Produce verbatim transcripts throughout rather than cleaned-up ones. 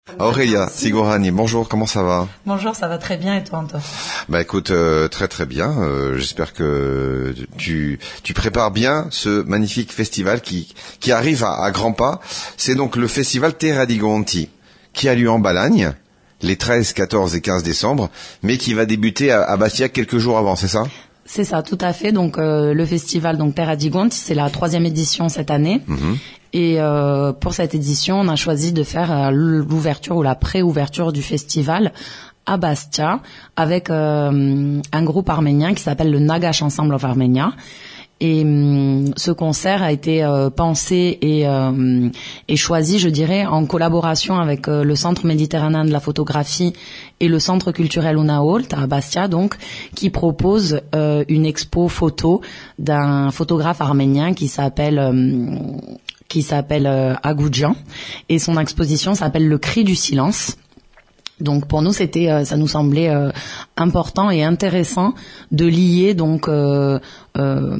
Aurélia Sigorani, bonjour, comment ça va? Bonjour, ça va très bien et toi Antoine? Bah écoute, euh, très très bien, euh, j'espère que tu tu prépares bien ce magnifique festival qui qui arrive à, à grands pas. C'est donc le festival Terra di Gonti qui a lieu en Balagne les treize, quatorze et quinze décembre, mais qui va débuter à, à Bastia quelques jours avant, c'est ça? C'est ça, tout à fait. Donc euh, le festival donc Terra di Gonti, c'est la troisième édition cette année. Mmh. Et euh, pour cette édition, on a choisi de faire euh, l'ouverture ou la pré-ouverture du festival à Bastia avec euh, un groupe arménien qui s'appelle le Nagash Ensemble of Armenia. Et euh, ce concert a été euh, pensé et, euh, et choisi, je dirais, en collaboration avec euh, le Centre méditerranéen de la photographie et le Centre culturel Unaolt à Bastia, donc, qui propose euh, une expo photo d'un photographe arménien qui s'appelle euh, qui s'appelle euh, Agoudjan, et son exposition s'appelle Le Cri du silence. Donc pour nous c'était euh, ça nous semblait euh, important et intéressant de lier donc euh, euh,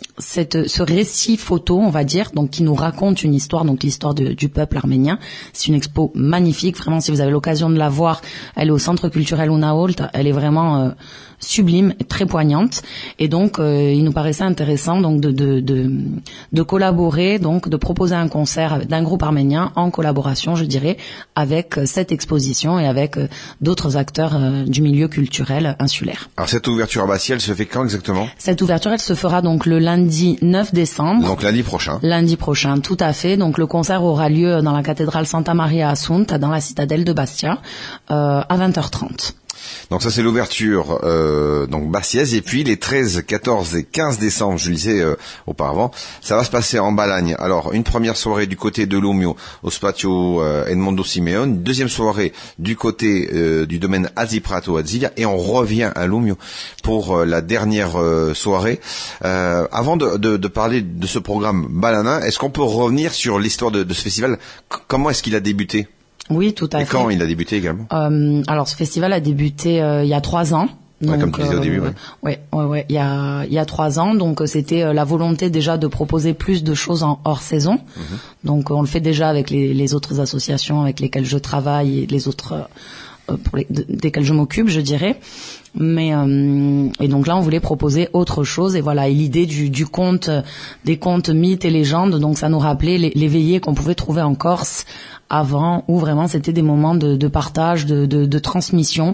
cette ce récit photo, on va dire, donc qui nous raconte une histoire, donc l'histoire de, du peuple arménien. C'est une expo magnifique, vraiment, si vous avez l'occasion de la voir, elle est au Centre culturel Unaolt, elle est vraiment euh, sublime, très poignante, et donc euh, il nous paraissait intéressant donc de de de de collaborer, donc de proposer un concert d'un groupe arménien en collaboration, je dirais, avec euh, cette exposition et avec euh, d'autres acteurs euh, du milieu culturel insulaire. Alors cette ouverture à Bastia, elle se fait quand exactement? Cette ouverture, elle se fera donc le lundi neuf décembre. Donc lundi prochain. Lundi prochain, tout à fait. Donc le concert aura lieu dans la cathédrale Santa Maria Assunta, dans la citadelle de Bastia, euh, à vingt heures trente. Donc ça c'est l'ouverture euh, donc bastiaise, et puis les treize, quatorze et quinze décembre, je le disais euh, auparavant, ça va se passer en Balagne. Alors une première soirée du côté de Lumio au Spazio euh, Edmondo Simeone, deuxième soirée du côté euh, du domaine Aziprato à Zilia, et on revient à Lumio pour euh, la dernière euh, soirée. Euh, avant de, de, de parler de ce programme balanin, est-ce qu'on peut revenir sur l'histoire de, de ce festival? C- Comment est-ce qu'il a débuté? Oui, tout à et fait. Et quand il a débuté également? euh, Alors, ce festival a débuté euh, il y a trois ans. Donc, ouais, comme tu disais euh, au début, oui. Ouais, ouais, ouais. Il y a, il y a trois ans. Donc, c'était euh, la volonté déjà de proposer plus de choses en hors saison. Mm-hmm. Donc, on le fait déjà avec les, les autres associations avec lesquelles je travaille et les autres euh, pour les, de, desquelles je m'occupe, je dirais. Mais euh, et donc là, on voulait proposer autre chose. Et voilà, et l'idée du, du conte, des contes mythes et légendes. Donc, ça nous rappelait les, les veillées qu'on pouvait trouver en Corse avant, où vraiment c'était des moments de, de partage, de, de, de transmission,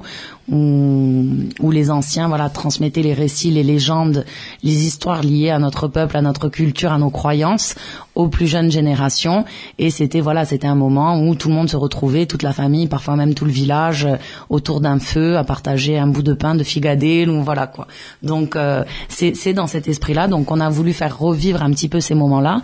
où, où les anciens voilà transmettaient les récits, les légendes, les histoires liées à notre peuple, à notre culture, à nos croyances, aux plus jeunes générations. Et c'était voilà, c'était un moment où tout le monde se retrouvait, toute la famille, parfois même tout le village, autour d'un feu, à partager un bout de pain, de figadelle, ou voilà quoi. Donc euh, c'est, c'est dans cet esprit-là. Donc on a voulu faire revivre un petit peu ces moments-là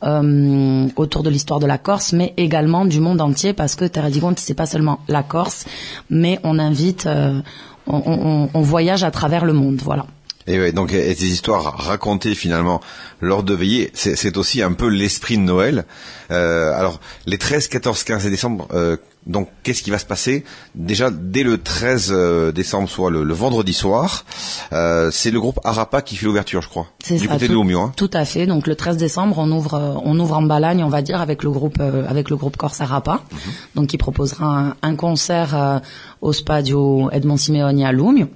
euh, autour de l'histoire de la Corse, mais également du monde entier, parce que Terra di Gonti, c'est pas seulement la Corse, mais on invite, euh, on, on, on voyage à travers le monde, voilà. Et ouais, donc et ces histoires racontées finalement lors de veillées, c'est, c'est aussi un peu l'esprit de Noël. Euh, alors les treize, quatorze, quinze décembre, euh, donc qu'est-ce qui va se passer? Déjà dès le treize décembre, soit le, le vendredi soir, euh, c'est le groupe Arapa qui fait l'ouverture, je crois. C'est du ça, côté tout, de Lumio. Hein. Tout à fait. Donc le treize décembre, on ouvre, on ouvre en Balagne, on va dire, avec le groupe, euh, avec le groupe Corse Arapa, mm-hmm. donc qui proposera un, un concert euh, au Spazio Edmondo Simeone à Lumio.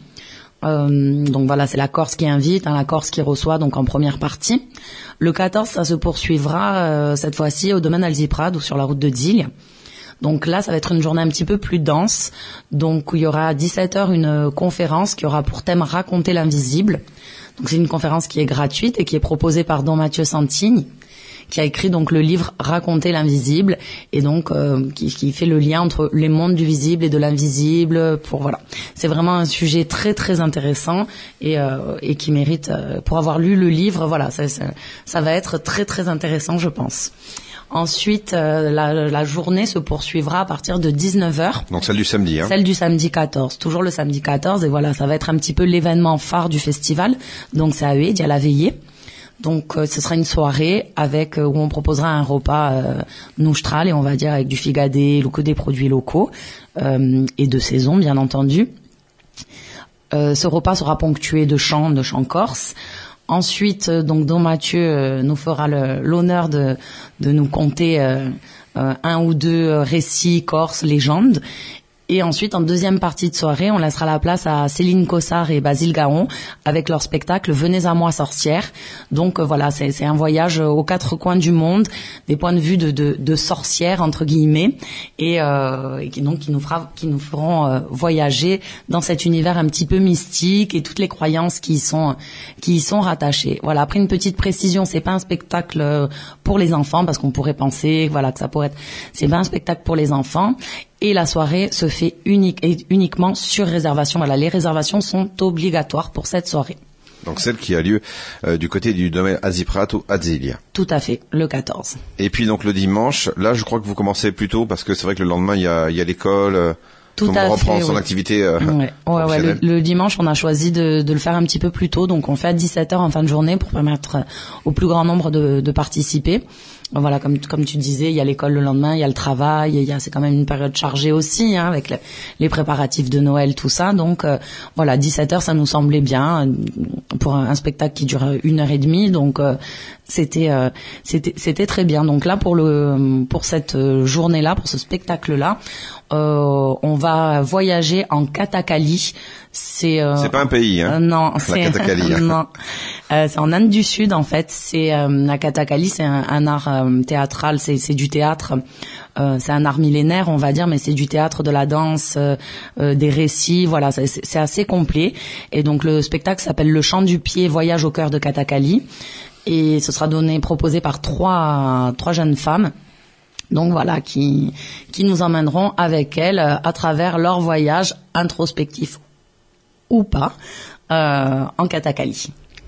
Euh, donc voilà, c'est la Corse qui invite, hein, la Corse qui reçoit, donc en première partie. Le quatorze, ça se poursuivra euh, cette fois-ci au domaine Alziprad ou sur la route de Dille. Donc là, ça va être une journée un petit peu plus dense. Donc il y aura à dix-sept heures une conférence qui aura pour thème Raconter l'invisible. Donc c'est une conférence qui est gratuite et qui est proposée par Don Mathieu Santini, qui a écrit donc le livre Raconter l'invisible, et donc euh, qui, qui fait le lien entre les mondes du visible et de l'invisible. Pour voilà, c'est vraiment un sujet très très intéressant et, euh, et qui mérite, euh, pour avoir lu le livre, voilà, ça, ça, ça va être très très intéressant, je pense. Ensuite, euh, la, la journée se poursuivra à partir de dix-neuf heures. Donc celle du samedi. Hein. Celle du samedi quatorze. Toujours le samedi quatorze. Et voilà, ça va être un petit peu l'événement phare du festival. Donc c'est à Ued, il y a la veillée. Donc euh, ce sera une soirée avec euh, où on proposera un repas euh, noustral, et on va dire avec du figadé, ou que des produits locaux euh, et de saison, bien entendu. Euh, ce repas sera ponctué de chants, de chants corses. Ensuite, donc Don Mathieu euh, nous fera le, l'honneur de, de nous conter euh, euh, un ou deux récits corses, légendes. Et ensuite, en deuxième partie de soirée, on laissera la place à Céline Cossard et Basile Gaon avec leur spectacle Venez à moi sorcière. Donc euh, voilà, c'est, c'est un voyage aux quatre coins du monde, des points de vue de, de, de sorcières entre guillemets, et, euh, et qui donc qui nous fera, qui nous feront euh, voyager dans cet univers un petit peu mystique et toutes les croyances qui y sont qui y sont rattachées. Voilà. Après une petite précision, c'est pas un spectacle pour les enfants parce qu'on pourrait penser, voilà, que ça pourrait être, c'est pas un spectacle pour les enfants. Et la soirée se fait unique et uniquement sur réservation. Voilà, les réservations sont obligatoires pour cette soirée. Donc celle qui a lieu euh, du côté du domaine Aziprato ou Azilia. Tout à fait, le quatorze. Et puis donc le dimanche, là je crois que vous commencez plus tôt parce que c'est vrai que le lendemain il y a, il y a l'école. Euh, Tout comment à reprendre fait, son oui. activité euh, ouais. Ouais, ouais, le, le dimanche, on a choisi de, de le faire un petit peu plus tôt. Donc on fait à dix-sept heures en fin de journée pour permettre au plus grand nombre de, de participer. Voilà, comme comme tu disais, il y a l'école le lendemain, il y a le travail, il y a c'est quand même une période chargée aussi, hein, avec le, les préparatifs de Noël, tout ça. Donc euh, voilà, dix-sept heures, ça nous semblait bien pour un, un spectacle qui dure une heure et demie. Donc euh, c'était euh, c'était c'était très bien. Donc là pour le pour cette journée-là, pour ce spectacle-là, euh, on va voyager en Kathakali. C'est euh, c'est pas un pays, hein. Euh, non, la c'est Kathakali. non. Euh, c'est en Inde du Sud en fait. C'est euh, la Kathakali, c'est un, un art euh, théâtral, c'est c'est du théâtre. Euh, c'est un art millénaire, on va dire, mais c'est du théâtre, de la danse, euh, euh, des récits. Voilà, c'est, c'est assez complet. Et donc le spectacle s'appelle Le Chant du Pied, Voyage au cœur de Kathakali, et ce sera donné proposé par trois trois jeunes femmes. Donc voilà, qui qui nous emmèneront avec elles à travers leur voyage introspectif ou pas euh, en Kathakali.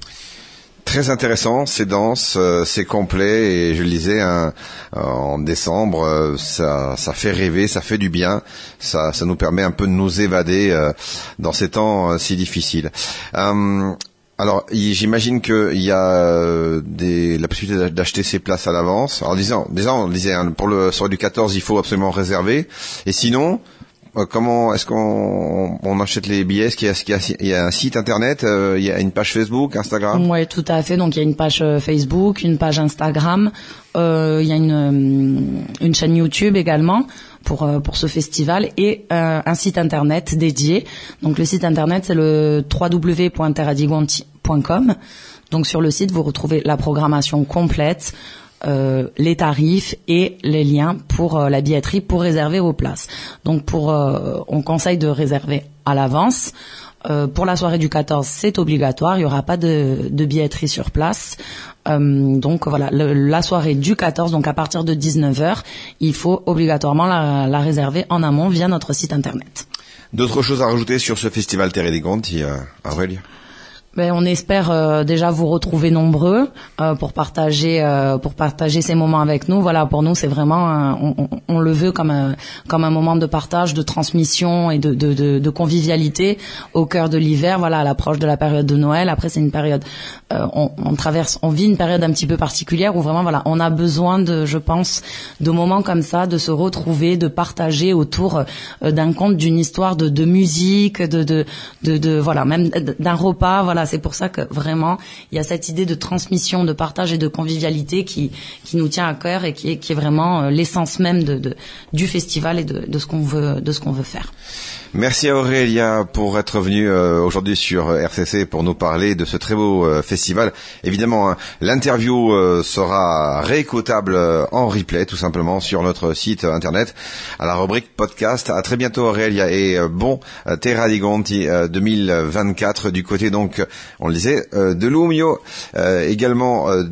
Très intéressant, c'est dense, euh, c'est complet et je le disais hein, euh, en décembre, euh, ça, ça fait rêver, ça fait du bien, ça, ça nous permet un peu de nous évader euh, dans ces temps euh, si difficiles. Euh, alors, j'imagine qu'il y a euh, des, la possibilité d'acheter ses places à l'avance. Alors, disons, déjà, on disait hein, pour le soir du quatorze, il faut absolument réserver. Et sinon, euh, comment est-ce qu'on on achète les billets? Est-ce qu'il y a, est-ce qu'il y a, il y a un site internet, euh, il y a une page Facebook, Instagram? Oui, tout à fait. Donc il y a une page Facebook, une page Instagram, euh, il y a une une chaîne YouTube également pour pour ce festival et euh, un site internet dédié. Donc le site internet c'est le w w w point terradigonti point com. Donc sur le site vous retrouvez la programmation complète, euh, les tarifs et les liens pour euh, la billetterie pour réserver vos places. Donc pour euh, on conseille de réserver à l'avance. Euh, pour la soirée du quatorze, c'est obligatoire, il y aura pas de, de billetterie sur place. Euh, donc voilà, le, la soirée du quatorze, donc à partir de dix-neuf heures, il faut obligatoirement la, la réserver en amont via notre site internet. D'autres choses à rajouter sur ce festival Terre des Gonti, euh, Aurélie? Ben, on espère euh, déjà vous retrouver nombreux euh, pour partager euh, pour partager ces moments avec nous. Voilà, pour nous c'est vraiment un, on, on, on le veut comme un comme un moment de partage, de transmission et de de, de, de convivialité au cœur de l'hiver. Voilà, à l'approche de la période de Noël. Après c'est une période, euh, on, on traverse, on vit une période un petit peu particulière où vraiment voilà, on a besoin de, je pense, de moments comme ça, de se retrouver, de partager autour euh, d'un conte, d'une histoire, de, de musique, de de de, de voilà, même d'un repas. Voilà. C'est pour ça que vraiment il y a cette idée de transmission, de partage et de convivialité qui qui nous tient à cœur et qui est qui est vraiment l'essence même de, de du festival et de, de ce qu'on veut de ce qu'on veut faire. Merci à Aurélia pour être venue euh, aujourd'hui sur R C C pour nous parler de ce très beau euh, festival. Évidemment, hein, l'interview euh, sera réécoutable euh, en replay tout simplement sur notre site internet à la rubrique podcast. À très bientôt Aurélia et euh, bon euh, Terra di Gonti euh, deux mille vingt-quatre du côté donc on le disait euh, de Lumio, euh, également euh,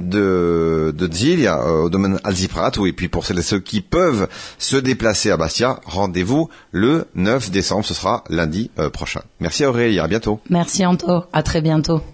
de de Zilia euh, au domaine Aziprato, et puis pour celles et ceux qui peuvent se déplacer à Bastia, rendez-vous le neuf décembre. Ce sera lundi euh, prochain. Merci Aurélie, à bientôt. Merci Anto, à très bientôt.